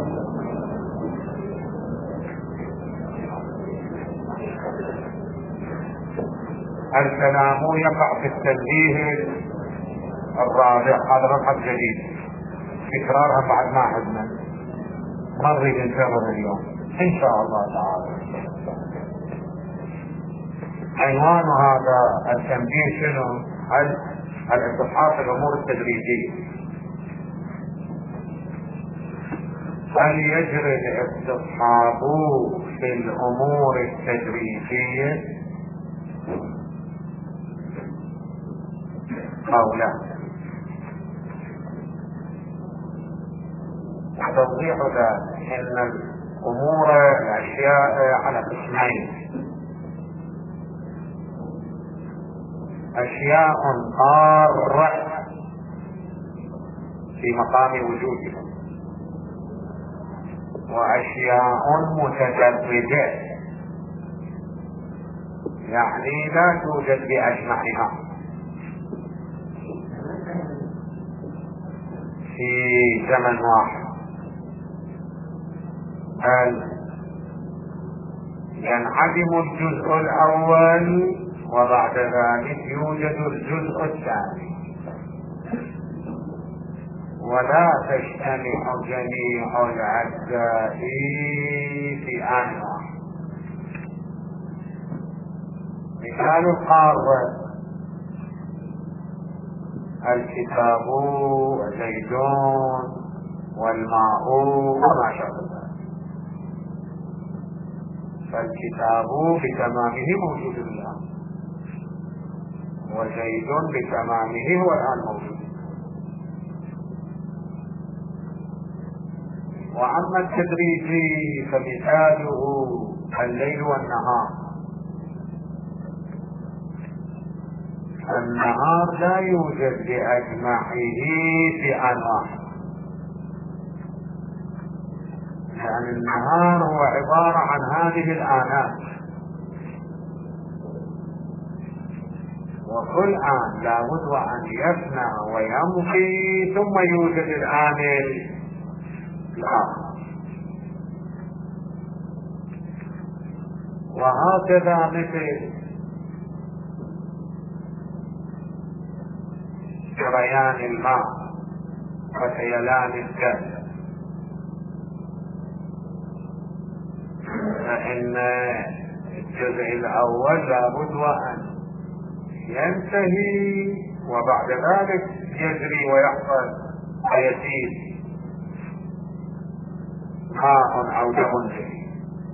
الكلام يقع في التنبيه الرابع. هذا مبحث جديد تكرارها بعد ما عدنا، ما نريد نكرر اليوم ان شاء الله تعالى. عنوان هذا التنبيه شنو؟ الاستصحاب في الامور التدريجيه. هل يجري الاستصحاب في الامور التدريجيه او لا؟ توضيح ذلك ان الامور الاشياء على قسمين: اشياء قارة في مقام وجودها، واشياء متجردة يعني لا توجد باجمعها في زمن واحد. هل ينعدم الجزء الاول وبعد ذلك يوجد الجزء الثاني، ولا تجتمع جميع الاجزاء في آن واحد. مثال القارة: الكتاب وزيد والماء وما شابه ذلك. فالكتاب بتمامه موجود الآن، وزيد بتمامه هو الآن موجود. وأما التدريجي فمثاله الليل والنهار. النهار لا يوجد بأجمعه في آن واحد، يعني النهار هو عبارة عن هذه الآنات، وكل آن لابد أن يفنى ويمضي ثم يوجد الآن الآخر. وهكذا مثل جريان الماء وسيلان الدم، فإن الجزء الأول لابد أن ينتهي وبعد ذلك يجري ويحصل ويزيد ماء أو دم جديد.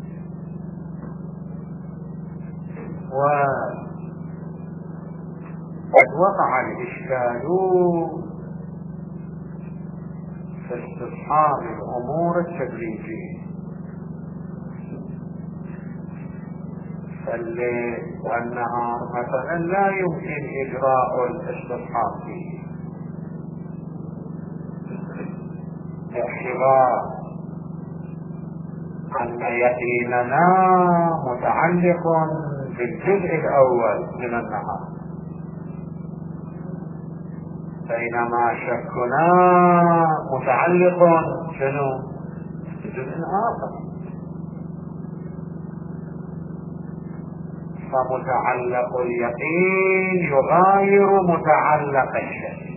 وقد وقع الإشكال في استصحاب الأمور التدريجية، فالليل والنهار مثلا لا يمكن إجراء الاستصحاب فيه، باعتبار أن يقيننا متعلق بالجزء الأول من النهار، بينما شكنا متعلق شنو بجزء آخر. فمتعلق اليقين يغاير متعلق الشك،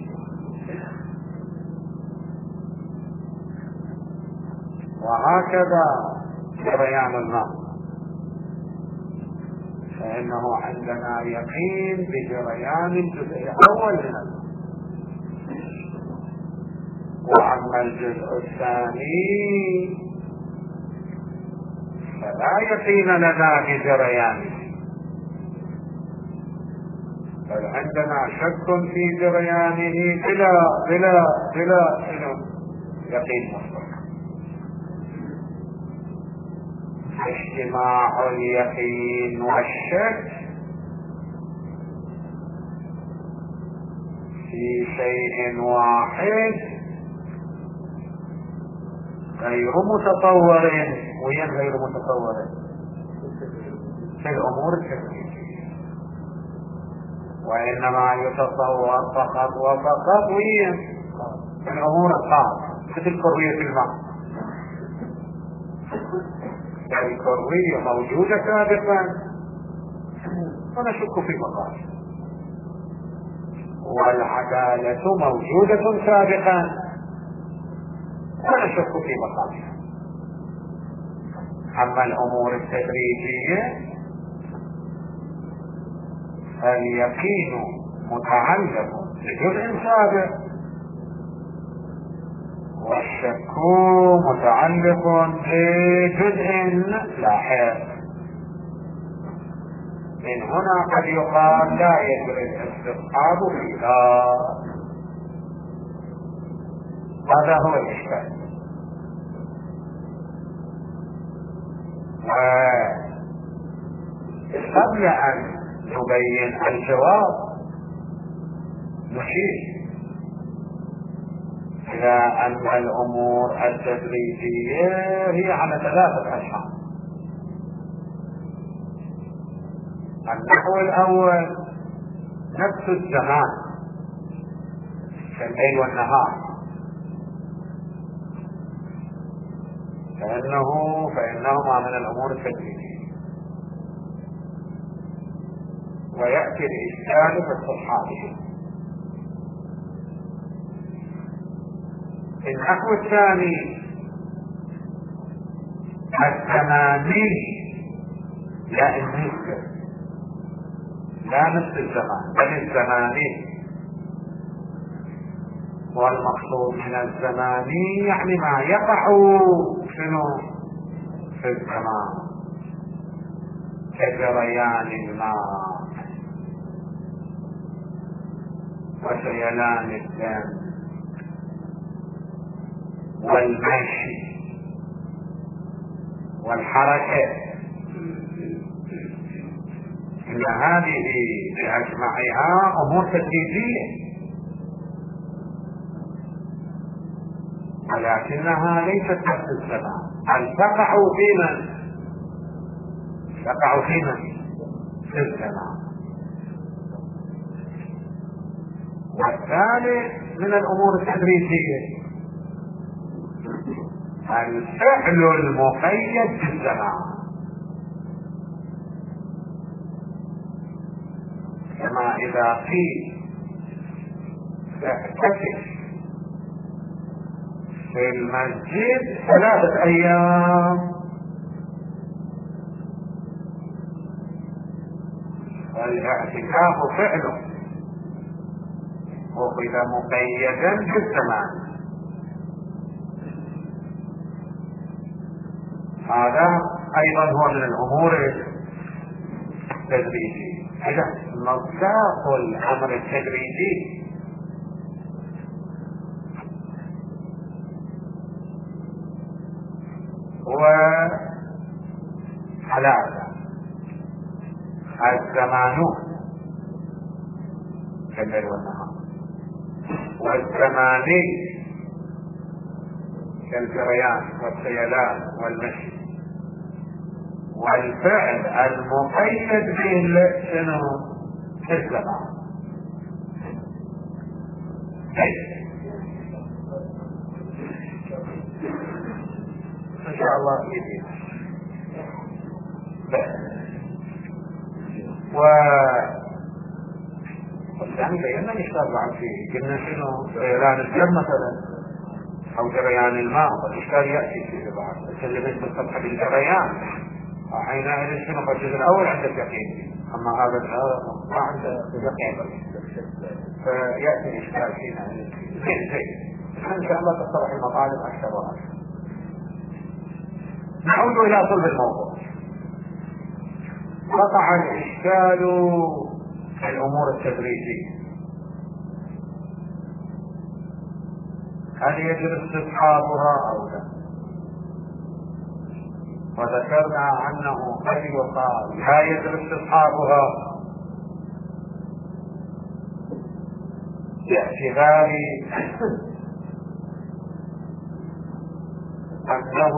وهكذا جريان الماء، فإنه عندنا يقين بجريان الجزء الأول من الماء، وأما الجزء الثاني فلا يقين لنا بجريانه، بل عندنا شك في جريانه بلا يقين مطلق. اجتماع اليقين والشك في شيء واحد غير متطور. وين غير متطور؟ في الأمور التكليفية، وإنما يتصور فقط وفقط وين في الأمور الخاصة، مثل كروية الماء. الكروية موجودة سابقا ونشك في بقائها، والعدالة موجودة سابقا ونشك في بقائها. أما الأمور التدريجية فاليقين متعلق بجزء سابق والشك متعلق بجزء لاحق. من هنا قد يقال لا يجري الاستصحاب فيها. هذا هو الإشكال. وقبل أن نبين الجواب نشير إلى أن الأمور التدريجية هي على 3 أشخاص. النحو الأول نفس الزمان كالليل والنهار، فإنهما من الأمور التدريجية، ويأتي الإشكال في استصحابه. النحو الثاني الزماني، لا النسبة، لا نفس الزمان بل الزماني، والمقصود من الزماني يعني ما يقع في الزمان كجريان الماء وسيلان الدم والمشي والحركة، إن هذه بأجمعها أمور تدريجية، ولكنها ليست نفس الزمان، بل تقع في الزمان. والثالث من الأمور التدريجية الفعل المقيد بالزمان، كما إذا قيل اعتكف في المسجد 3 أيام، والاعتكاف فعله وإذا مقيدا بالزمان. هذا أيضا هو من الأمور التدريجية. إذا مصداق الأمر التدريجي وثلاثة: الزمان كالليل والنهار، والزماني كالجريان والسيلان والمشي، والفعل المقيد به الزمان. إن شاء الله يجيب. يعني بينا الإشكال بعد فيه، قلنا شنو سيلان الدم مثلا أو جريان الماء، والإشكال يأتي فيه بعد، بس اللي مثل الفتح بالجريان حينئذ شنو الجزء الأول عند اليقين، أما هذا ما عنده يقين، فيأتي الإشكال فينا. زين إن شاء الله تطرح المطالب أكثر وأكثر. نعود إلى صلب الموضوع. وقع الإشكال في الأمور التدريجية، هل يجب استصحابها أو لا؟ وذكرنا أنه قد يقال لا يجب استصحابها باعتبار أنه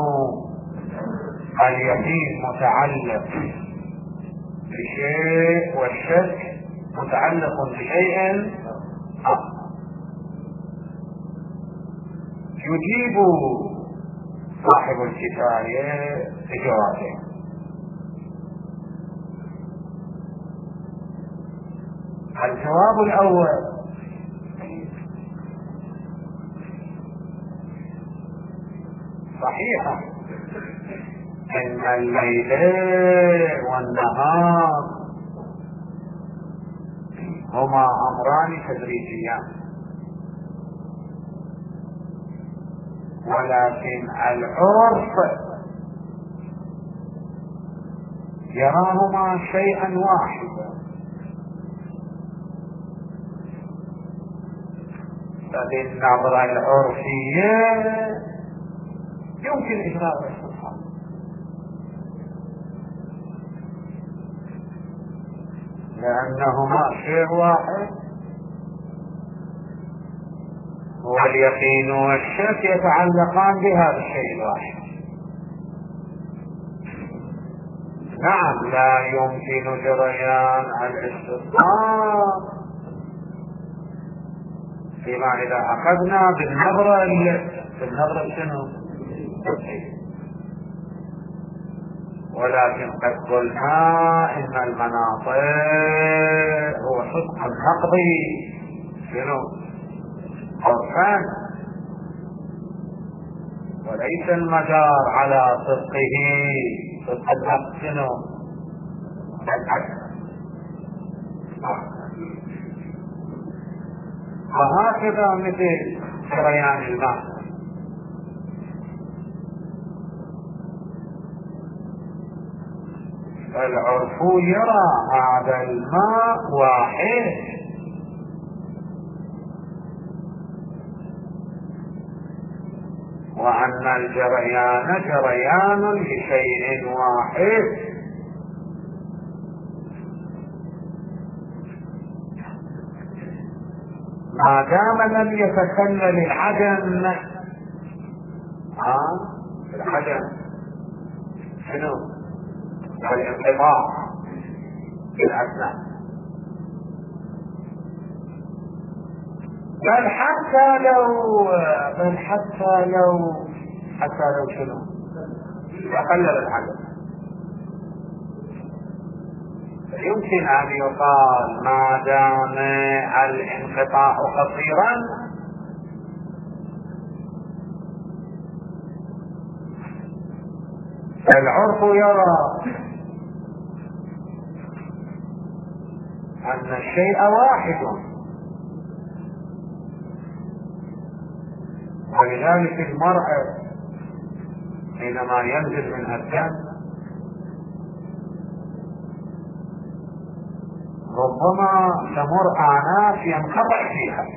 اليقين متعلق بشيء والشك متعلق بشيء آخر. يجيب صاحب الكفاية بجوابه. الجواب الأول: صحيح إن الليل والنهار هما أمران تدريجيان، ولكن العرف يراهما شيئا واحدا، فبالنظرة العرفية يمكن إجراء الاستصحاب، لأنهما شيء واحد، واليقين والشك يتعلقان بهذا الشيء الواحد. نعم، لا يمكن جريان الاستصحاب فيما إذا أخذنا بالنظرة شنو؟ ولكن قد قلنا إن المناطق هو صدق النقضي شنو؟ عرفان، وليس المدار على صدقه صدق النقض شنو؟ وهكذا مثل جريان الماء، العرف يرى هذا الماء واحد، وأن الجريان جريان لشيء واحد، ما دام لم يتخلل العدم. العدم شنو؟ الانقطاع في الأسنان، بل حتى لو شنو؟ تخلل العدم، يمكن أن يقال ما دام الانقطاع قصيرا العرف يرى أن الشيء واحد، ولذلك المرء حينما ينزل منها الدم ربما تمر آناف ينقطع فيها،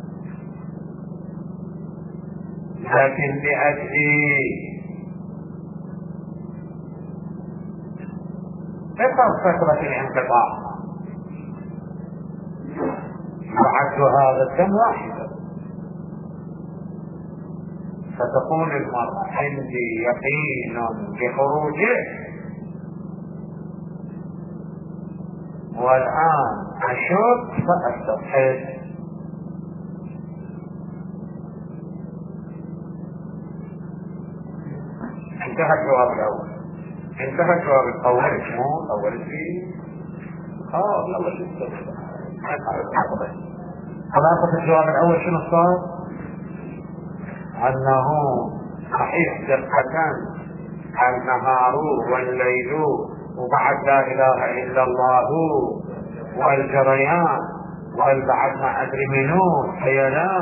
لكن لأجل فترة الانقطاع يعد هذا الدم واحدا، فتقول المرأة عندي يقين بخروجه والآن أشك فأستبحث. انتهى الجواب الأول. انتهى الجواب الأول شنو؟ الأول فيه الله شو خلاصة الجواب الأول شنو صار؟ أنه صحيح دقة النهار والليل وبعد لا إله إلا الله والجريان والبعد ما أدري منه حيلان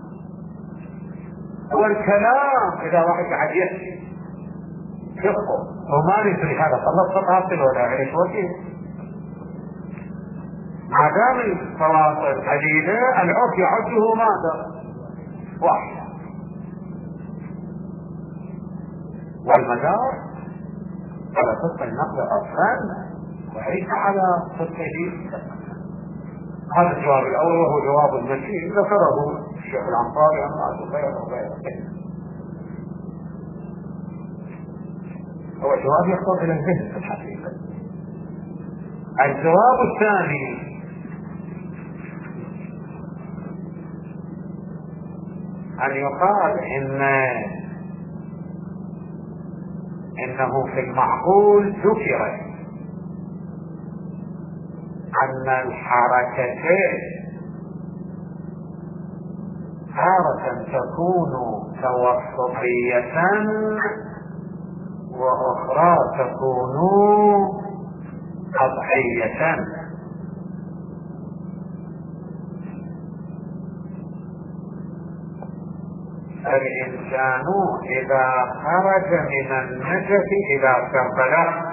والكلام إذا واحد قاعد يحكي شقه وما ندري هذا خلص تفاصيل ولا عيش وكيف. ما دام الفواصل قليلة العرف يعده ماذا؟ واحد، والمدار على صدق النقل أصلا وليس على صدقه. هذا الجواب الأول وهو جواب المشي ذكره الشيخ الأنصاري عن وغيره. هو جواب يخطر إلى الذهن في الحقيقة. الجواب الثاني أن يقال إن لأنه في المعقول ذكر أن الحركتين تارة تكون توسطية وأخرى تكون قطعية. الإنسان إذا خرج من النجف إلى كربلاء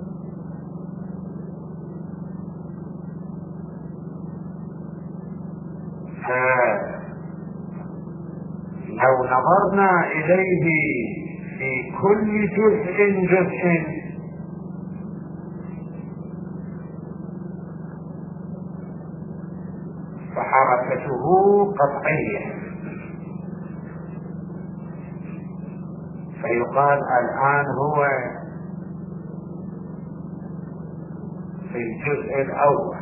لو نظرنا إليه في كل جزء فحركته قطعية، فيقال الآن هو في الجزء الأول،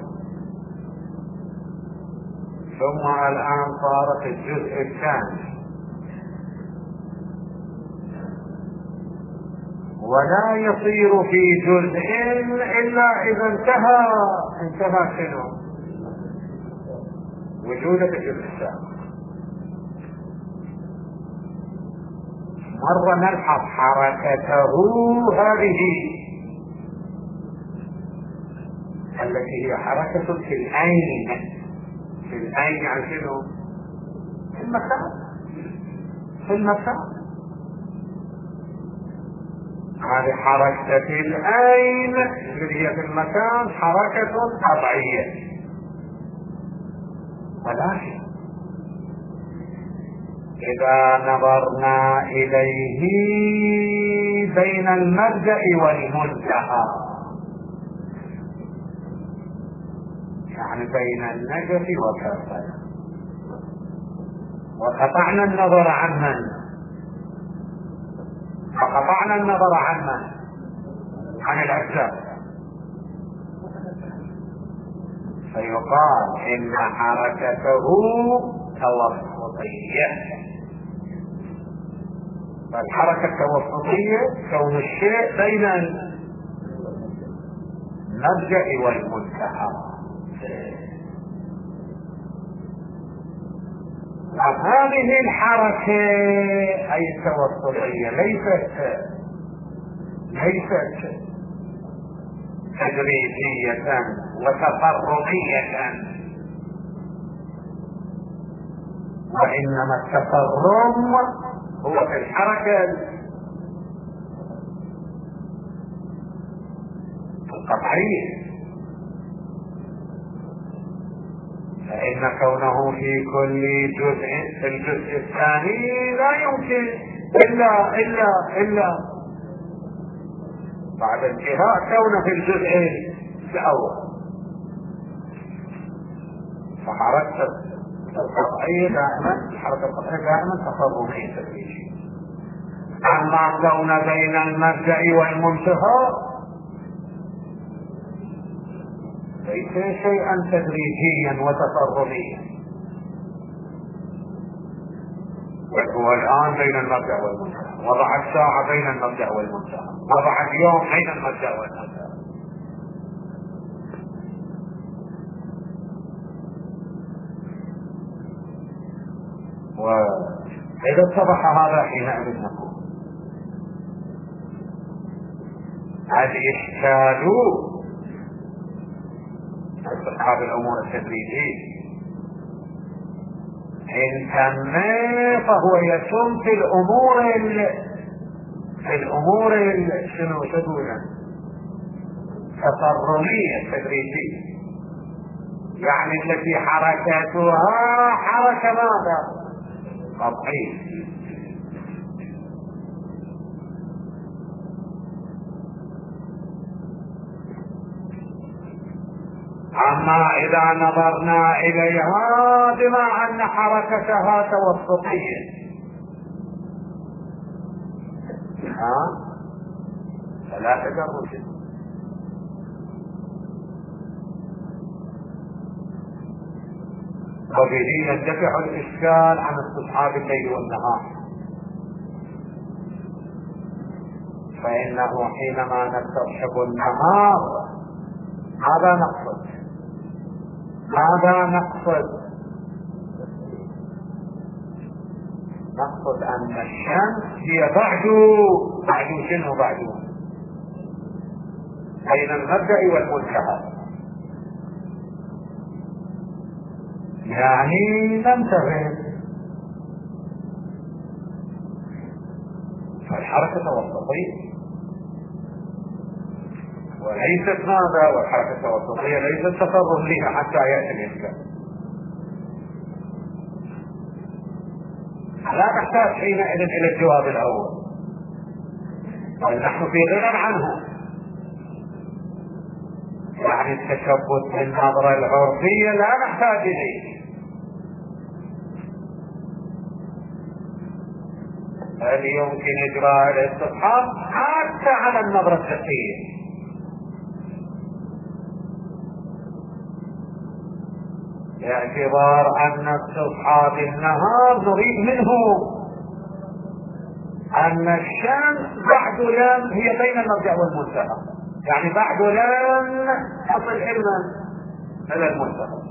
ثم الآن صار في الجزء الثاني، ولا يصير في جزء إلا إذا انتهى شنو؟ وجوده في الجزء الثاني. مرة نلحظ حركته هذه التي هي حركة في العين. في العين يعني شنو؟ في المكان، في المكان. هذه حركة في العين اللي هي في المكان حركة طبيعية، ولكن إذا نظرنا إليه بين المبدأ والمنتهى، يعني بين النجف وكربلاء، وقطعنا النظر عن من؟ فقطعنا النظر عن من؟ عن الأجزاء، فيقال إن حركته توسطية. فالحركة التوسطية كون الشيء بين المرجع والمنتهى. هذه الحركة أي التوسطية ليست تدريجية وتفرغية، وإنما التفرغ هو في الحركة القطعية، فإن كونه في كل جزء في الجزء الثاني لا يمكن إلا بعد انتهاء كونه في الجزء الأول. فحركة القطعية دائما تفرغية تدريجية. أما كون بين المبدأ والمنتهى ليس شيئا تدريجيا وتفرغيا، هو الآن بين المبدأ والمنتهى. وضع الساعة بين المبدأ والمنتهى، وضع اليوم بين المبدأ والمنتهى. وإذا اتضح هذا حينئذ نقول الإشكال أصحاب الأمور التدريجية إن تم فهو يتم في الأمور شنو تقولون تفرغية تدريجية، يعني التي حركاتها حركة ماذا؟ قطعية. أما إذا نظرنا إليها بما أن حركتها توسطية فلا تدرج، وبه يندفع الإشكال عن استصحاب الليل والنهار. فإنه حينما نستصحب النهار ماذا نقصد؟ نقصد أن الشمس هي بعد شنو؟ بين المبدأ والمنتهى، يعني ننتهي. فالحركة وسطية وليست ماذا؟ والحركة الوسطية ليست تصرف لها حتى يأتي الإسلام. لا نحتاج حينئذ إلى الجواب الأول، بل نحن في غنى عنه. يعني التشبث بالنظرة العرفية لا نحتاج إليه. هل يمكن إجراء الاستصحاب حتى على النظرة الفقهية؟ باعتبار أن استصحاب النهار نريد منه أن الشمس بعد لم هي بين المرجع والمنتهى، يعني بعد لم تصل إلى المنتهى.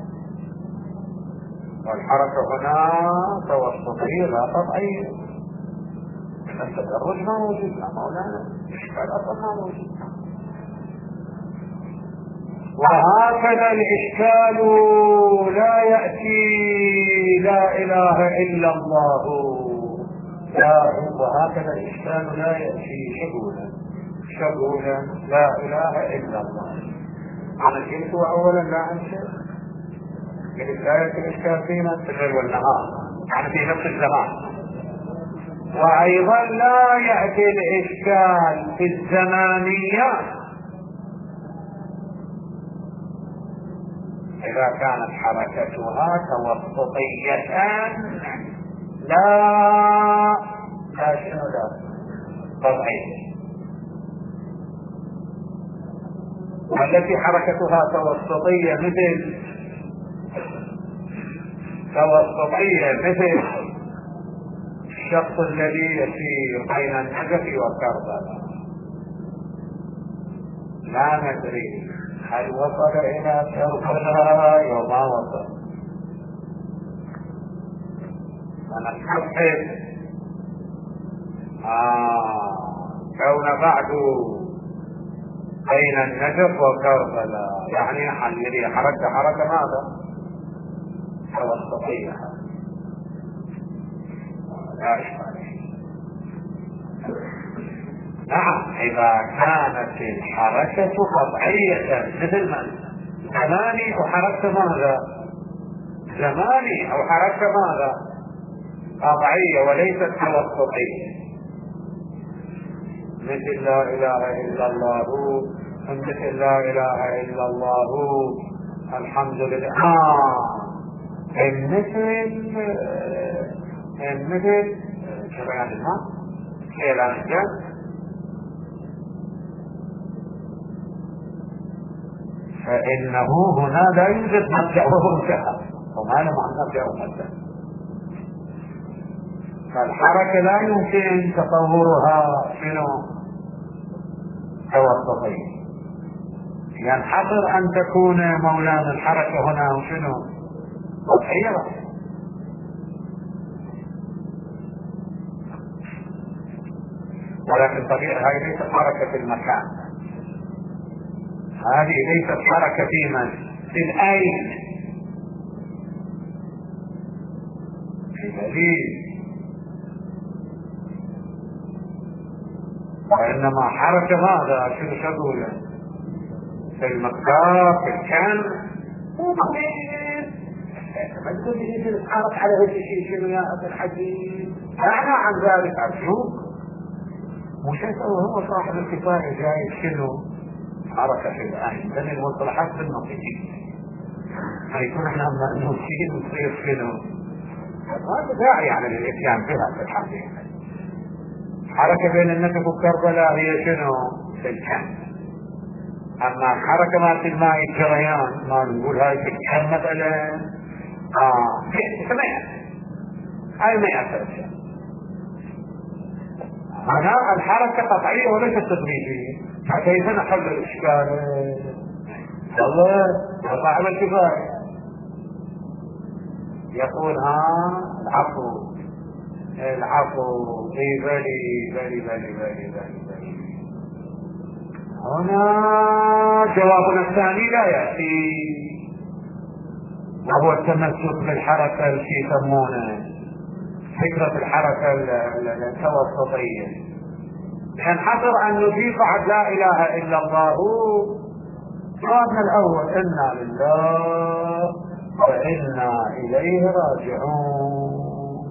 والحركة هنا توسطية لا قطعية. التدرج ما موجود يا مولانا، الإشكال أصلا ما موجود. وهكذا الإشكال لا يأتي لا إله إلا الله، وهكذا الإشكال لا يأتي شغولا لا إله إلا الله. أنا قلت أولا لا عن شيء، قلت لا يأتي الإشكال فينا في الليل والنهار، يعني في نفس الزمان. وأيضا لا يأتي الإشكال في الزمانيات إذا كانت حركتها توسطية لا طبيعية. والتي حركتها توسطية مثل الشخص الذي يسير بين النجف وكربلاء، لا ندري هل وصل إلى كربلاء أو ما وصل. فنستحب كون بعد بين النجف وكربلاء، يعني الذي حركة ماذا؟ توسطية، لا إشكال. نعم، إذا كانت الحركة قطعية مثل من زماني وحركة ماذا؟ زماني أو حركة ماذا؟ قطعية وليست توسطية، مثل لا إله إلا الله، مثل لا إله إلا الله، الحمد لله، مثل شبيان الماء إعلان الجنة. فإنه هنا لا يوجد مبدأ ومنتهى، وما له معنى مبدأ ومنتهى. فالحركة لا يمكن تصورها شنو؟ توسطية. ينحصر أن تكون مولانا الحركة هنا وشنو؟ قطعية. ولكن طبيعي هذه ليست حركة في المكان، هذه ليست حركة في الأين، في دليل، وإنما حركة ماذا؟ شنو شغولة في المكان، في الكن. ما تقول لي يجي نتعرف على هذا الشيء شنو يا أبو الحديث؟ أعلى عن ذلك أرجوك. مش هو صاحب الكفاية جاي شنو؟ حركة في الآن، لأن المصطلحات بالنصيحين ما يكون احنا نصيحين ونصير شنو؟ ما داعي يعني للإتيان بها في الحقيقة. حركة بين النجف وكربلاء هي شنو؟ في الكن. أما حركة ما في الماء الجريان ما نقول هاي في الكن مثلا هاي ما يأثر. هنا الحركة قطعية وليست تدريجية. كيف نحل الإشكال؟ والله صاحب الكفاية يقول العفو العفو بلي. هنا جوابنا الثاني لا يأتي، وهو التمسك بالحركة التي يسمونه فكرة الحركة التوسطية. ينحصر أن نضيف عد لا إله إلا الله. جوابنا الأول إنا لله وإنا إليه راجعون.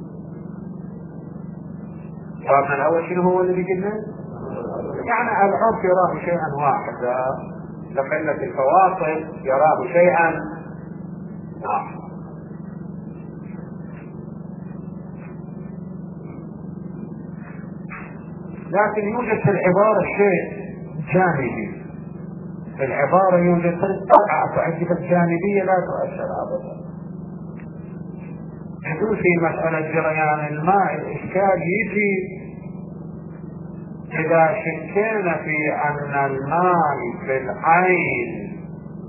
جوابنا الأول شنو هو اللي قلنا؟ يعني العرف يراه شيئا واحدا، لقلة الفواصل يراه شيئا واحدا. لكن يوجد في العبارة شيء جانبي، في العبارة يوجد تعجب الجانبية لا تؤثر أبدا. يقول في مسألة جريان الماء الإشكال يجي إذا شكينا في أن الماء في العين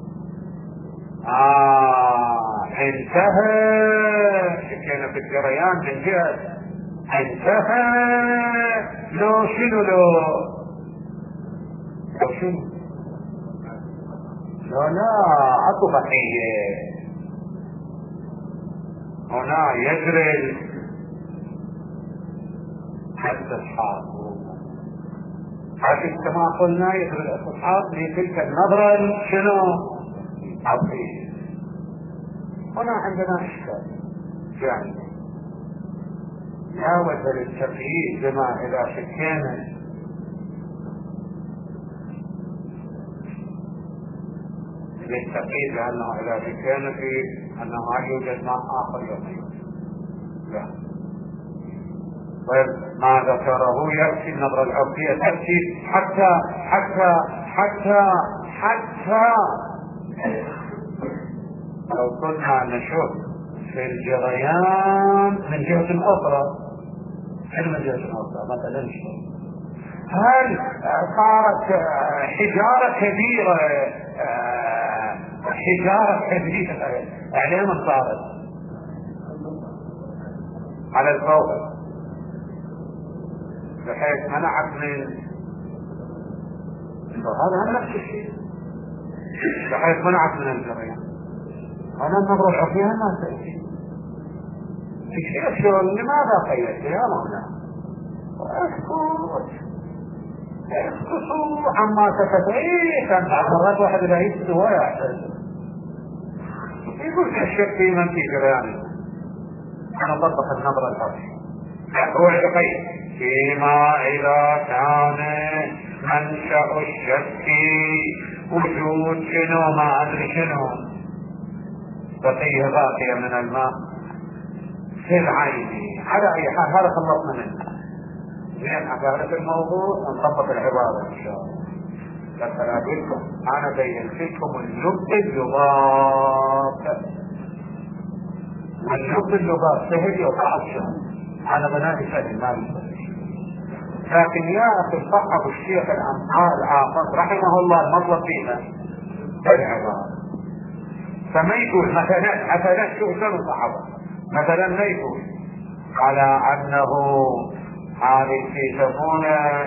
انتهى، شكينا في الجريان من جهة انتهى، لو شنو لا اكو بقية هنا يجري الاستصحاب. حتى كما قلنا يجري الاستصحاب لتلك النظرة شنو عظيم. هنا عندنا اشكال يعني لا وجه للتقييد بما اذا شكينا للتقييد لانه اذا شكينا في انه ما يوجد ماء اخر يطيب. لا، طيب ما ذكره يأتي النظرة العرفية تأتي حتى لو كنا نشوف في الجريان من جهة أخرى. من جهة أخرى مثلا هل صارت حجارة كبيرة على من صارت على الفوق بحيث منعت من هذا نفس الشيء، بحيث منعت من الجريان. أنا النظرة العرفية ما تأتي في شيء الشغل. لماذا قيلت يا مولانا؟ اسكتوا عما تفتعيه. كان مرات واحد لا يستوى يقول الشك في من في جريان. أنا طبق النظرة العرفية هو القيد فيما إذا كان منشأ الشك وجود شنو ما أدري شنو بقية باقية من الماء في العين. على أي حال هذا خلصنا منه. زين أعرف الموضوع ونطبق العبارة إن شاء الله. لكن أقولكم أنا بينت لكم اللغات سهل يوقع الشهر على بنات سهل ما بيصير. لكن يا أخي صحب الشيخ العاقل رحمه الله المطلب فيها العبارة. فما يقول مثلا شو شنو صحبه مثلا ما يقول على أنه هذه يسمونه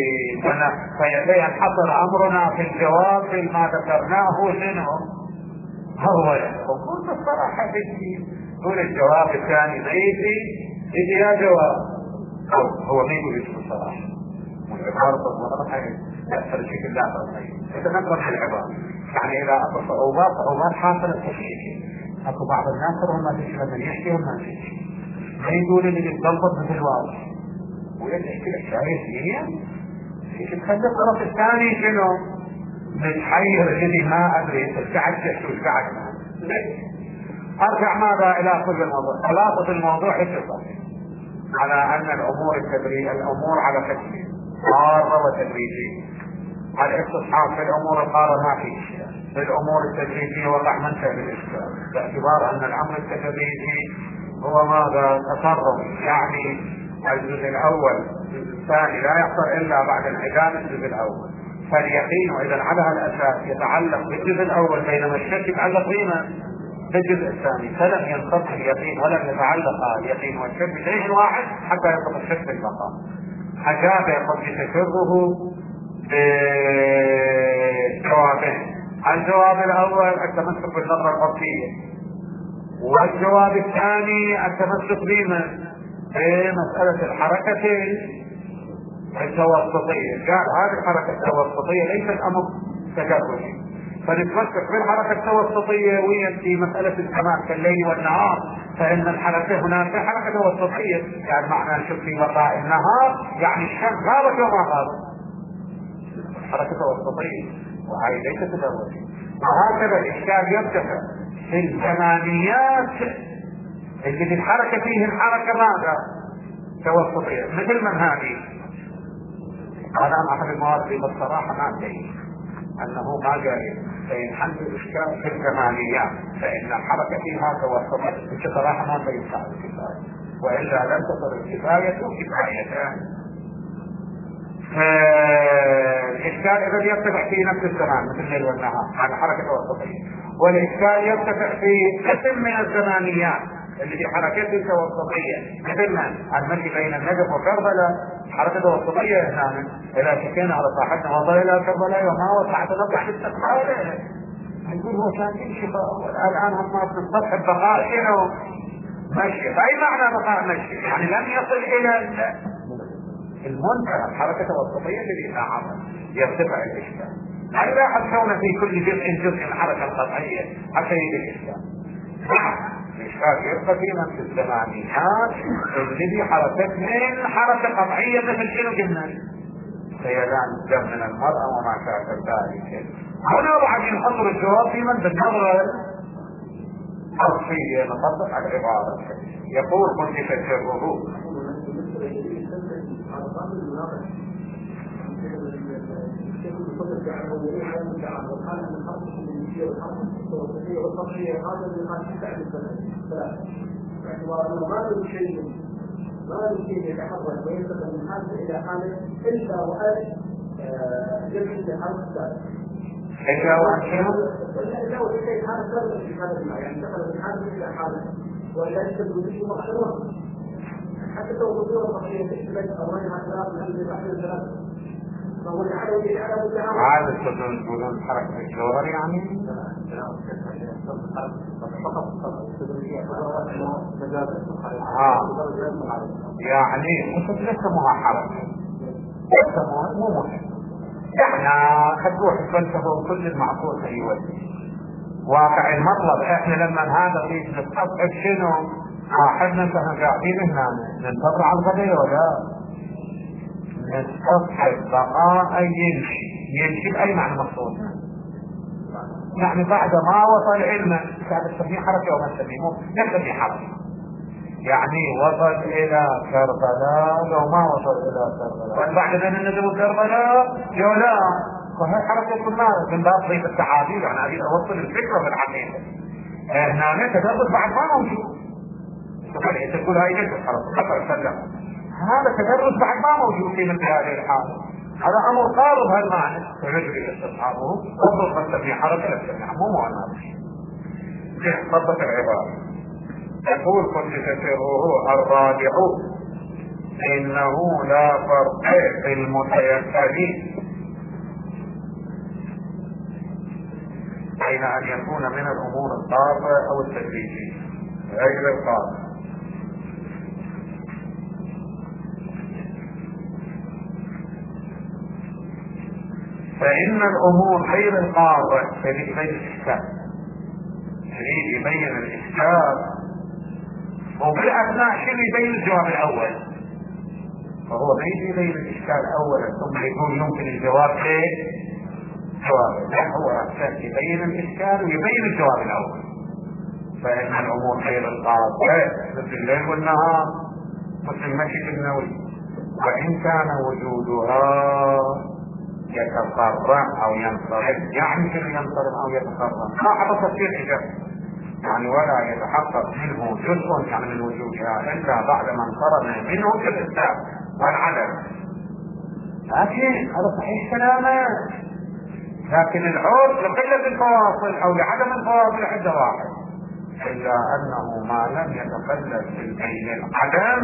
فينحصر أمرنا في الجواب في ما ذكرناه شنو هو يقول الصراحة يقول الجواب الثاني ما يجي يا جواب هو ما يقول يجب الصراحة والعبارة تضمن أكثر شكل لا تضمن. إذا نقرأ في العبارة يعني إذا أكو صعوبات حاصلة تشكيك أكو بعض الناس هم تشكي من يحكي وما تشكي ما يقول اللي يتضبط مثل واضح ويحكي لك شايف هي تخلي الطرف الثاني شنو متحير الذي ما أدري ترجعت أرجع ماذا إلى كل الموضوع. خلاصة الموضوع اتصل على أن الأمور على قسمين قارة وتدريجية. الاستصحاب في الأمور القارة ما في إشكال، في الأمور التدريجية وقع منشأ للإشكال باعتبار أن الأمر التدريجي هو ماذا تصرف. يعني الجزء الأول الثاني لا يحصل إلا بعد انعدام الجزء الأول. فاليقين إذا على هذا الأساس يتعلق بالجزء الأول، بينما الشك يتعلق بهما بالجزء الثاني، فلم ينقطع اليقين ولم يتعلق اليقين والشك بشيء واحد حتى ينقطع الشك بالبقاء. أجاب يقول تسره بجوابين. الجواب الأول التمسك بالنظرة العرفية، والجواب الثاني التمسك بمسألة الحركة التوسطية. قال هذه الحركة التوسطية ليست أمر تجربي، فنتمسك بالحركة التوسطية ويأتي مسألة الزمان كالليل والنهار، فإن الحركة هناك حركة توسطية، يعني معنى نشوف في بقاء النهار يعني الشمس غابت وما غابت، حركة توسطية، وهي ليست تجربي. وهكذا الإشكال يرتفع في الزمانيات اللي بالحركة فيه الحركة ماذا؟ توسطية، مثل من هذه. هذا أحد المواد اللي بالصراحة ما أدري أنه ما جائز، فإن حل الإشكال في الزمانيات فإن الحركة فيها توسطية بصراحة ما بينفع الكفاية، وإلا لم تصل الكفاية كفايتان. الإشكال إذا يرتفع في نفس الزمان مثل الليل والنهار، هذا حركة توسطية. والإشكال يرتفع في قسم من الزمانيات اللي في حركته توسطية، مثل المشي بين النجف وكربلاء حركة توسطية. هنا إذا شكينا على صاحبنا وصل إلى كربلاء وما وسعت نطلع في الاستقبال، يقول هو كان يمشي الآن هم في السطح البقاء شنو؟ مشي. فأي معنى بقاء مشي؟ يعني لم يصل إلى المنتهى الحركة التوسطية الذي فيها عمل يرتفع الإشكال. هل لا حسون في كل جزء الحركة القطعية حتى يجي الإشكال؟ نعم، الإشكال يبقى في نفس الزمانيات الذي حركت من حركة قطعية مثل شنو قلنا؟ سيلان الدم من المرأة وما شابه ذلك. هنا بعد نحط الجواب في من بالنظرة الحرفية نطبق على العبارة. يقول كنت تجربه ما يمكن يتحرك وينتقل من حالة إلى حالة إلا وأن يمشي في حالة ثالثة. إلا وأن شنو؟ إلا وأن يمشي في حالة ثالثة في حالة ما، يعني انتقل من حالة إلى حالة ولا يستبدل به مؤخرا. حتى لو تصير البقية تشتبك أو رجع ثلاث من عند البحر ثلاثة، فهو العدد يعلم التعامل. عادة تقولون حركة الجوهر يعني؟ يعني مش يسموها حركة، يسموها مو مهم. احنا خدوح الفلسفة وكل المعقول في وجه واقع المطلب. احنا لما هذا اللي نستصحب شنو؟ صاحبنا كنا قاعدين هنا ننتظر على الغداء ولا نستصحب بقاء يمشي بأي معنى مقصود؟ يعني بعد ما وصل علما كانت تسميه حركة وما تسميه نسميه حركة، يعني وصل إلى كربلاء لو ما وصل إلى كربلاء بعد ذلك نزلوا كربلاء يولا، فهي حركة كلها من باب ضيق التعابير. يعني هذه أوصل الفكرة في الحقيقة. هنا تدرس بعد ما موجود، تقول هاي ليست حركة، هذا تدرس بعد ما موجود في مثل هذه الحالة. هذا أمر قارب هالمعنى فيجب استصحابه وضبط في حركة السمع مو معنى. ضبط العبارة. يقول كنت تسره الراجع إنه لا فرق في المتيسرين بين أن يكون من الأمور الطارئة أو التدريجية غير الطارئة. فإن الأمور غير القاطع تريد الإشكال، تريد يبين الإشكال، وبالأثناء شنو يبين الجواب الأول؟ فهو ما يجي يبين الإشكال أولا ثم يقول يمكن الجواب إيه؟ جواب. لا، هو عشان يبين الإشكال ويبين الجواب الأول. فإن الأمور غير القاطع مثل الليل والنهار مثل المشي النووي، وإن كان وجودها يتقرر او ينصرم، يعني شنو ينصرم او يتقرر؟ ما حدث تفسير اجابه، يعني ولا يتحقق منه جزء يعني من وجودها الا بعد ما انصرم منه كالاسلام والعدم. لكن هذا صحيح كلامه، لكن العرف لقلة الفواصل أو لعدم الفواصل عند واحد، إلا أنه ما لم يتخلل بين العدم،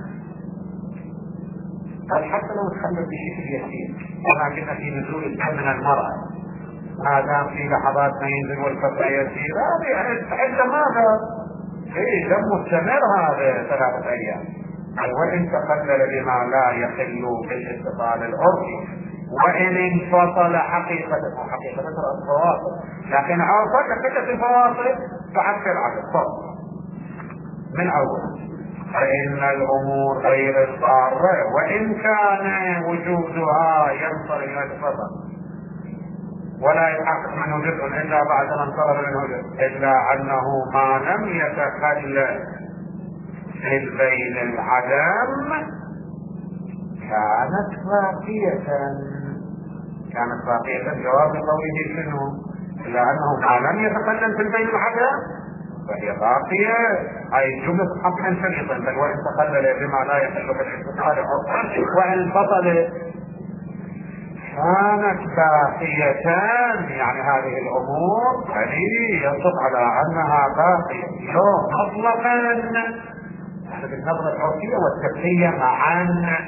بل حتى لو تخلل بشكل يسير، ولكن في نزول الدم من المرأة ما دام في لحظات ما ينزل والفترة يسيرة، هذه عند ماذا؟ إيه دم مستمر هذا 3 أيام. وإن تخلل بما لا يخل بالاتصال العرفي، وإن انفصل حقيقة الفواصل، لكن عرفت حقيقة الفواصل فعكس العدد فقط من أول. فإن الأمور غير الضارة وإن كان وجودها ينصرف ويتفضل ولا يتحقق منه جزء إلا بعد ما انصرف منه جزء، إلا أنه ما لم يتخلل بين العدم كانت باقية. جواب قوله شنو؟ إلا أنه ما لم يتخلل بين العدم فهي باقية، أي جملة حقا شريطا، بل وإن تخلل بما لا يخل بالاتصال وإن انفصل كانت باقية. يعني هذه الأمور يعني يصف على أنها باقية يوم مطلقا بالنظرة العرفية والتقنية معا،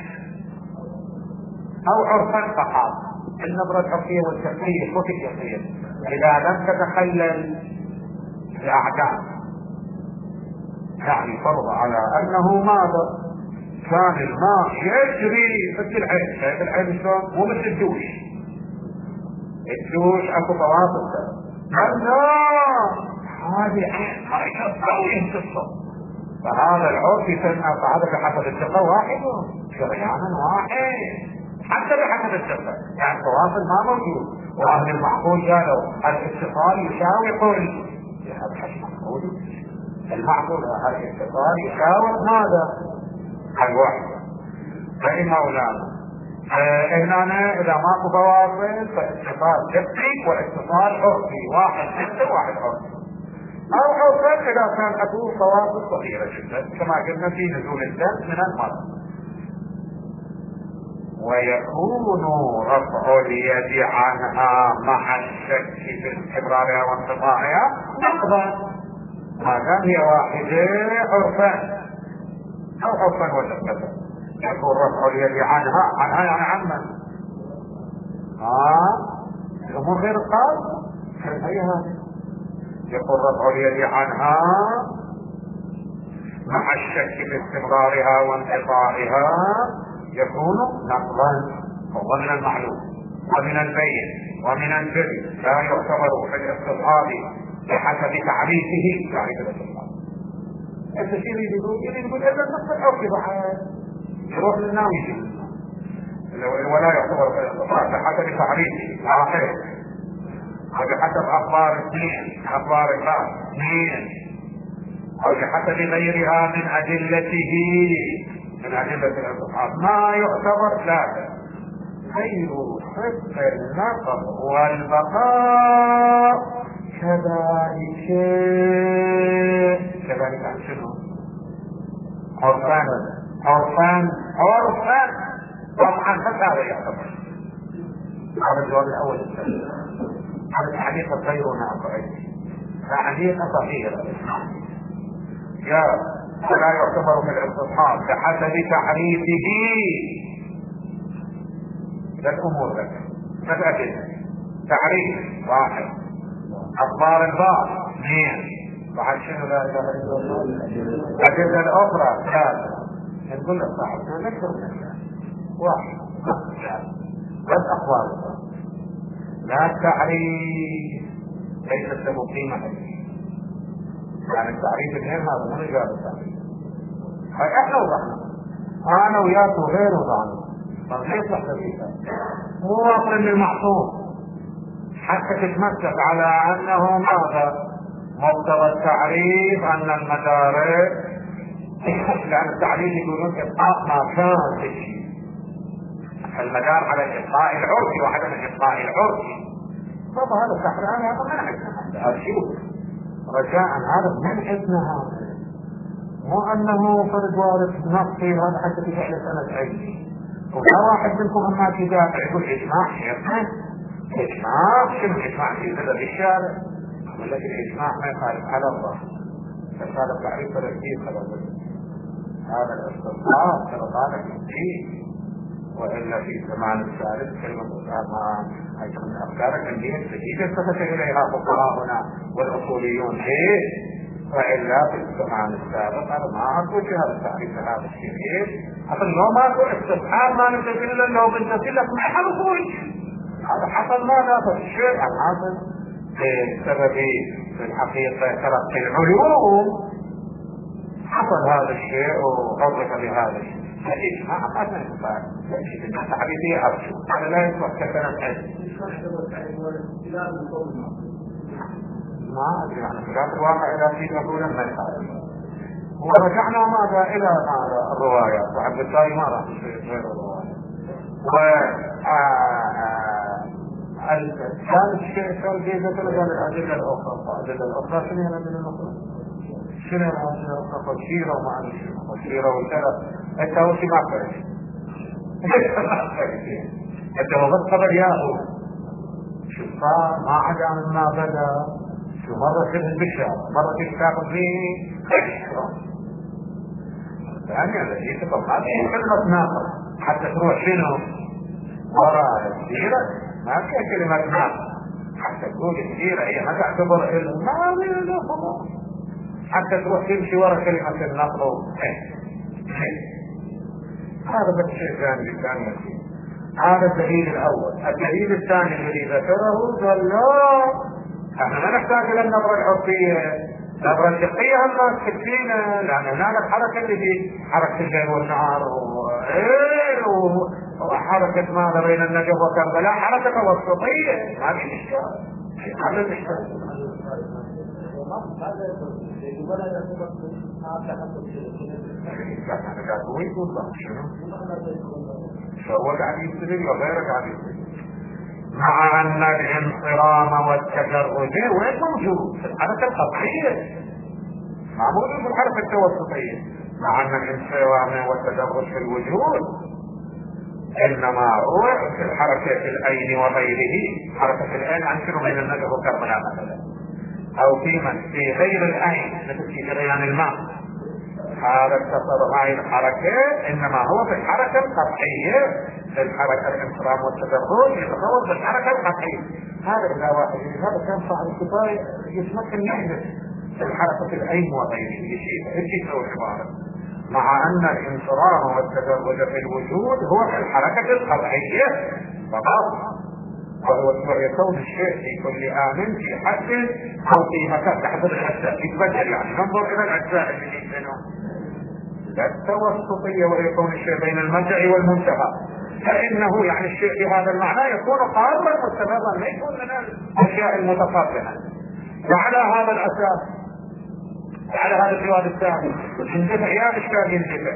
أو عرفا فقط. النظرة العرفية والتقنية وفي اليقين إذا لم تتخلل الأعدام، يعني فرض على أنه ماذا؟ كان الماء يجري مثل العين، شايف العين شلون؟ مو مثل الدوش. الدوش اكو فواصل، هذه عين هاي تصل. فهذا العرف يسمى فهذا بحسب الثقة واحد، شريانا واحد حتى بحسب الثقة، يعني فواصل ما موجود. واهل المحفوظ قالوا الاتصال يساوي قول، هذا حش محفوظ المحفوظ، هذا الاتصال يساوي ماذا؟ الواحد. فإن مولانا هنا إذا ماكو فواصل فاتصال دقيق واتصال عرفي، واحد حتى واحد عرفي، أو عرفا إذا كان أكو فواصل صغيرة جدا كما قلنا في نزول الدم من المرض. ويكون رفع اليد عنها مع الشك في استمرارها وانقطاعها نقضا، ما دام هي واحدة عرفا أو عرفا ولا كذا. يكون رفع اليد عنها يعني عمن الأمور غير القاصة هي هذه. يكون رفع اليد عنها مع الشك باستمرارها وانقطاعها يكون نقضا، وهو من المعلوم ومن البين ومن الجلي، لا يعتبر في الاستصحاب بحسب تعريفه تعريف الاستصحاب. الشيء اللي يقول اذا النص العرفي بحال يروح للناوي، ولا يعتبر في الاستصحاب بحسب تعريفه واحد، وبحسب اخبار اثنين، اخبار الباب اثنين، او بحسب غيرها من ادلته من أدلة الاستصحاب ما يعتبر ثلاثة: غير حق النقض والبقاء كذلك عن شنو؟ عرفان طبعا هذا يعتبر. هذا الجواب الأول الثاني. هذا الحديث غير نافع، حديث صحيح فلا يعتبر في الاستصحاب بحسب تعريفه. الأمور لك تتأكد تعريف واحد، أخبار الباب اثنين، بعد شنو لا إله إلا الله الأدلة الأخرى ثلاثة. نقول لك صاحب نذكر واحد بس أخبار الباب، لا التعريف ليس له قيمة، يعني التعريف الهام هذا من جاب التعريف. هاي احنا وضعنا انا وياك وغير وضعنا، طب ليش تحتفيها مو واصل للمحصول حتى تتمسك على انه ماذا؟ مقتضى التعريف ان المدارس لان التعريف يقولون ابقاء ما كان في الشيء، المدار على الابقاء العرفي وعدم الابقاء العرفي. طب هذا التحرير هذا منع هذا شيء رجاء، هذا من حسن هذا مو انه فرد وارد نصي هذا حتى تفعل سنة عيد. ولا واحد منكم اما تدافع يقول اجماع شيخنا، اجماع شنو اجماع في سبب الشارع؟ ولكن الاجماع ما يخالف على الله، فهذا تعريف الدين خلاص. هذا الاستصحاب ترى طالب الدين، والا في الزمان الثالث كلمه ما ايضا من افكار الدين الجديده التفت اليها فقهاؤنا والاصوليون ليه؟ والا في الزمان السابق انا ما اقول في هذا التعريف هذا الشيء. اصلا لو ما اقول استصحاب ما ننتقل الا لو بنتقل لك ما حصل. هذا حصل ماذا في الشيء حاصل بسبب في الحقيقه ترقي العلوم، حصل هذا الشيء وعرف بهذا الشيء. الإجماع ما ينفع، لكن التعريفية أرجو هذا لا يصلح كسنة علم. ما أدري عن خلاف الواقع إذا في مقولا ما يخالف. ورجعنا ماذا إلى ماذا الروايات، وعبد الثاني ما راح يصير غير الروايات. والثالث شيء قال جيزة الأدلة الأخرى، الأدلة الأخرى شنو الأدلة الأخرى؟ شنو الأدلة الأخرى؟ خشيرة وما أدري شنو خشيرة والكلام. أنت أول شيء ما فرق. أنت وضعت قبل ياهو شو صار ما عدا من ما بدأ. شو مرة شبه البشرة مرة تشتاق فيه أشرا يعني الذي تقول ما فيه كلمة ناقر حتى تروح شنو وراء السيرة ما فيها كلمة ناقر حتى تقول السيرة هي ما تعتبر إلا ما لا خلاص حتى تروح تمشي وراء كلمة النقر هذا بس شيء ثاني هذا الدليل الأول. الدليل الثاني الذي ذكره قال لا احنا ما نحتاج الى النظرة العرفية، النظرة الفقهية هم تكفينا، لان هناك الحركة اللي في حركة الليل والنهار وحركة ماذا بين النجف وكربلاء حركة توسطية ما في اشكال. هذا الاشكال هو قاعد يستدل وغيره قاعد يستدل مع ان الانصرام والتجرد وين موجود في الحركة القطعية ما موجود في الحركة التوسطية. مع ان الانصرام والتجرد في الوجود انما هو في الحركة العين وغيره. حركة العين عن شنو بين النجف وكربلاء مثلا او في غير العين مثل في جريان الماء هذا التصرف هاي الحركة انما هو في الحركة القطعية في الحركة الانصرام والتدرج يتصور في الحركة القطعية. هذا لا واحد هذا كان صاحب الكفاية يتمكن يحدث في الحركة العين وغيره يجي له الحوار. مع ان الانصرام والتدرج في الوجود هو في الحركة القطعية فقط ويكون الشيء في كل آن في حد أو في مكان تحت الأجزاء يتبدل يعني ننظر إلى الأجزاء اللي يمكنون لا التوسطية ويكون الشيء بين المرجع والمنتهى فإنه يعني الشيء بهذا المعنى يكون قاربا مستمرا ما يكون من الأشياء المتفرقة. وعلى هذا الأساس على هذا الجواب الثاني يندفع يا إشكال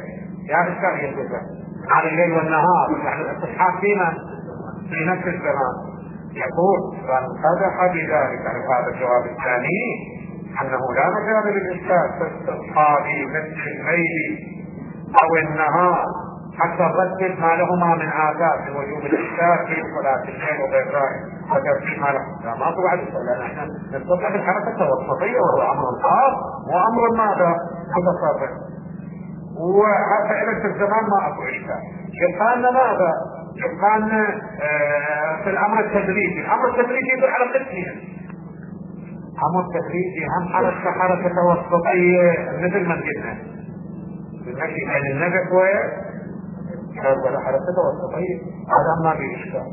يندفع على الليل والنهار يعني الاستصحاب فينا في نفس الزمان. يقول فانقدح بذلك على هذا الجواب الثاني انه لا مجال للاشكال في استصحاب مثل الليل او النهار حتى نرتب ما لهما من آثار في وجوب الاشكال في صلاة الليل وغير ذلك وترتيب ما له ما طبعا لان احنا نستطيع بالحركة التوسطية وهو امر خاص وامر ماذا متصرف وحتى الى الزمان ما اكو اشكال. يبقى لنا ماذا؟ يبقى لنا في الامر التدريجي. الامر التدريجي يدل على قسمين. امر التدريجي هم حركه توسطيه مثل ما قلنا بالمشي بين النجف ولا حركه توسطيه هذا ما في اشكال.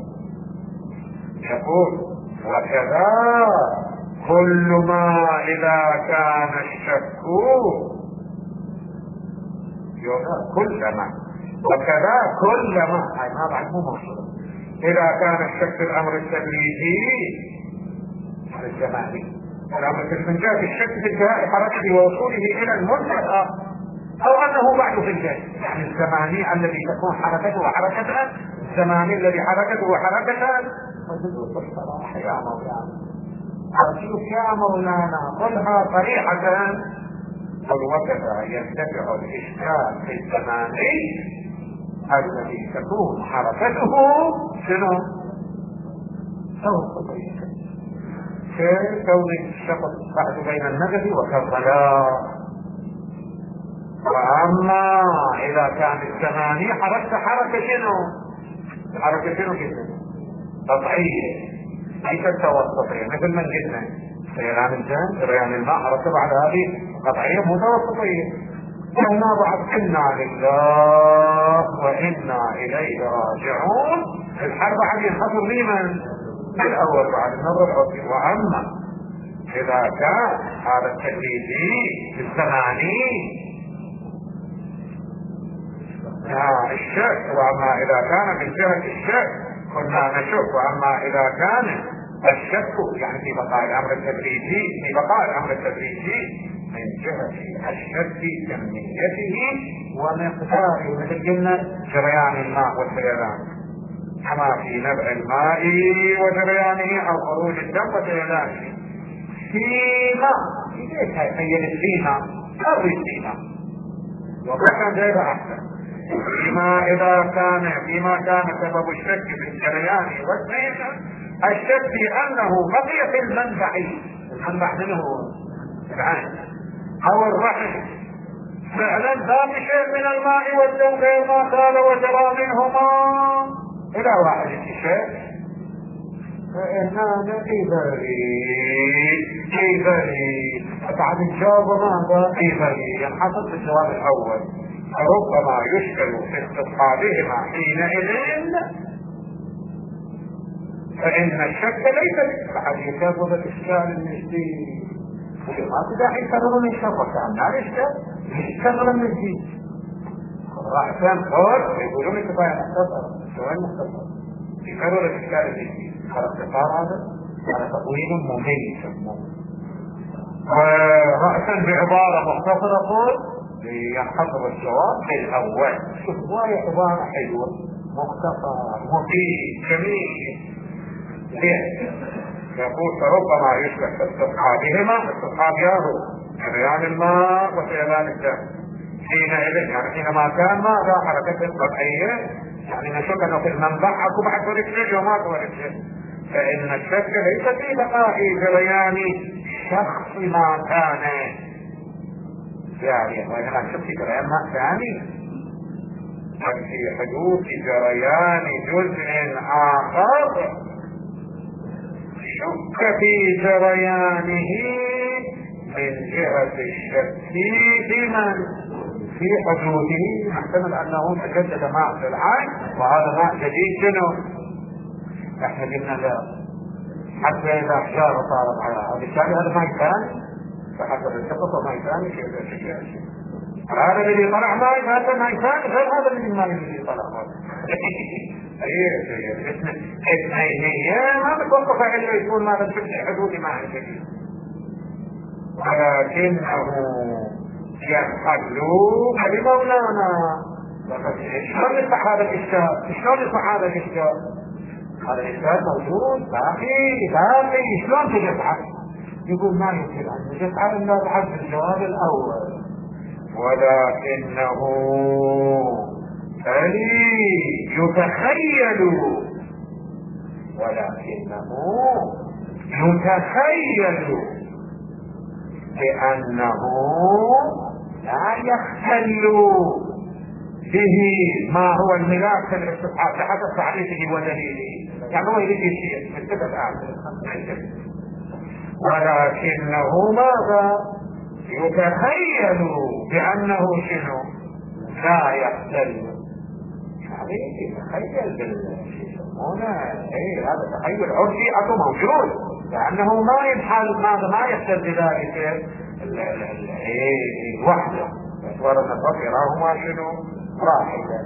يقول وكذا كل ما اذا كان الشك كلما وكذا كلما هاي ما بعد مو مقصود اذا كان الشك في الامر التدريجي على الزماني الامر من جهه الشك في انتهاء حركته ووصوله الى المنتهى او انه بعد في الجهه يعني الزماني الذي تكون حركته حركه الزماني الذي حركته حركه وجدوا بالصراحه يا مولانا اشوف يا مولانا قلها صريحه قل وكذا ينتفع الإشكال في الزماني الذي تكون حركته شنو؟ توسطية، ككون الشخص بعد بين النجد وكالظلام. وأما إذا كان الزماني حركة شنو؟ حركة شنو كده؟ قطعية ليست توسطية، مثل ما قلنا سيران الجن سريان الماء حركة بعد هذه قطعية متوسطية. ثم بعد إنا لله وإنا إليه راجعون، الحرب عن ينحصر لمن؟ الأول بعد النظر العظيم. وأما إذا كان هذا التكليفي الزماني الشك، وأما إذا كان من جهة الشك كنا نشك، وأما إذا كان الشك يعني في بقاء الأمر التدريجي، في بقاء الأمر التدريجي من جهة الشك كميته ومقداره، مثل قلنا جريان الماء والسيلان، كما في نبع الماء وجريانه أو خروج الدم وسيلانه فيما فيما فيما وكان غير أحسن. فيما كان سبب الشك في الجريان والسيلان الشك في أنه بقي في المنبع منه العين أو الرحم فعلا ذات شيء من الماء والدم غير ما قال وجرى منهما إلى واحد الشيء، فإننا في بريد بعد الجواب ماذا؟ في بريد ينحصر في الجواب الأول، فربما يشكل في استصحابهما حينئذ، فإن الشك ليس بحديث هذا الإشكال النسبي ما تداعي يكرر من الشر وكان لا يشتغل من الجيد رأسان خور يقولون الكفاية مختصرة سؤال مختصر يكرر الإشكال النسبي على اختصار هذا تطويل مميز. ورأسا بعبارة مختصرة قول لينحصر الجواب بالأول. شوف هواية عبارة حلوة مختصرة مفيد جميل يقول فربما يشبه في استصحابهما استصحابياه جريان الماء وسيلان الدم حينئذ، يعني حينما كان ماذا حركة قطعية، يعني نشك انه في المنبع اكو بعد ولد شيء وما ولد شيء، فإن الشك ليس في بقاء جريان شخص ما كان، يعني وإنما الشك في جريان ماء ثاني، بل في حدوث جريان جزء آخر شك في جريانه من جهة الشك في من في حدوده، محتمل أنه تجدد ماء في العين وهذا ماء جديد شنو؟ احنا قلنا لا، حتى إذا أحجار صارت على بالتالي هذا ماء ثاني، فحسب الشخص ماء ثاني كيف هذا الذي طلع ماء هذا ماء ثاني غير هذا الذي طلع ماء اثنين ما بتوقف الا يكون ماذا في حدود ماء جديد، ولكنه يحل بمولانا. شلون يصح هذا الاشكال؟ شلون يصح هذا الاشكال؟ هذا الاشكال موجود باقي شلون تجسعه؟ يقول ما يمكن ان يجسعه الا بحسب الجواب الاول، ولكنه يتخيل بأنه لا يختل به ما هو الملاك في الاستصحاب بحسب تعريفه ودليله، يعني هو يريد شيء من كتب ولكنه ماذا؟ يتخيل بأنه شنو؟ لا يختل، تخيل بالسمونة هذا تخيل عرفي أكو موجود، لأنه ما ينحل ماذا ما يختل بذلك وحده ورد الرب يراهما شنو راحلة.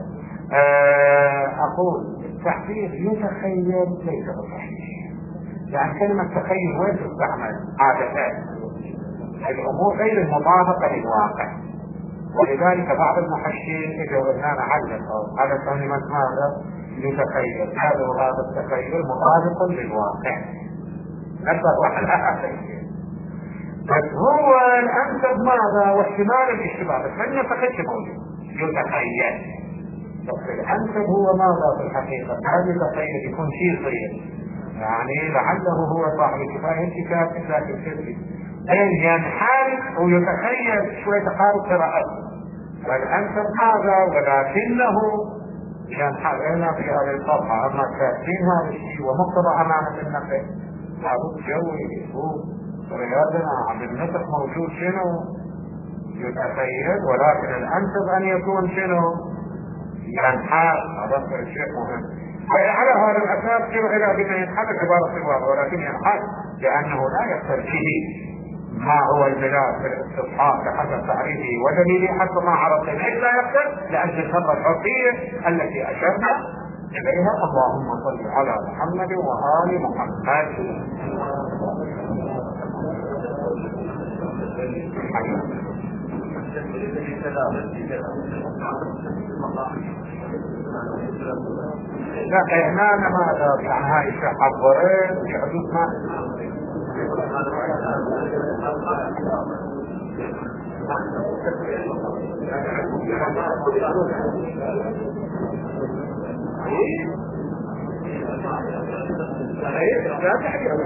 أقول التحقيق يتخيل ليس بالصحيح، يعني كلمة تخيل وين تستعمل عادة الأمور غير المطابقة للواقع، ولذلك بعض المحشين اجوا لنا علقوا على كلمة ماذا يتخيل، هذا التخيل مطابق للواقع نفسه على بس هو الانسب ماذا؟ واحتمال الاشتباه، بس لن يتخذ موجود يتخيل. بس الانسب هو ماذا في الحقيقه؟ هذا يتخيل يكون شيء صغير، يعني لعله هو صاحب الكفايه الكتاب الا في الكذب، ينحل ويتخيل شويه تقارب قراءته. والانسب هذا، ولكنه ينحلنا في هذه الصفحه اما كاتبين هذا الشيء ومقتضى امانه النقل لابد جوي يكون رياضنا عبد النسخ موجود شنو يتخيل، ولكن الانسب ان يكون شنو ينحل. هذا الشيء مهم. على هذا الاساس شنو الى بما ينحل عباره الواقع، ولكن ينحل لانه لا يقتل فيه ما هو البلاد في الاستصحاب بحسب تعريفه ودليله حتى ما عرفت ليش لا يقتل، لان الفرقه الحقيقيه التي اشرنا اليها. اللهم صل على محمد وآل محمد. لا احنا ماذا يعني هاي حضرت في حدود ما لا تحديد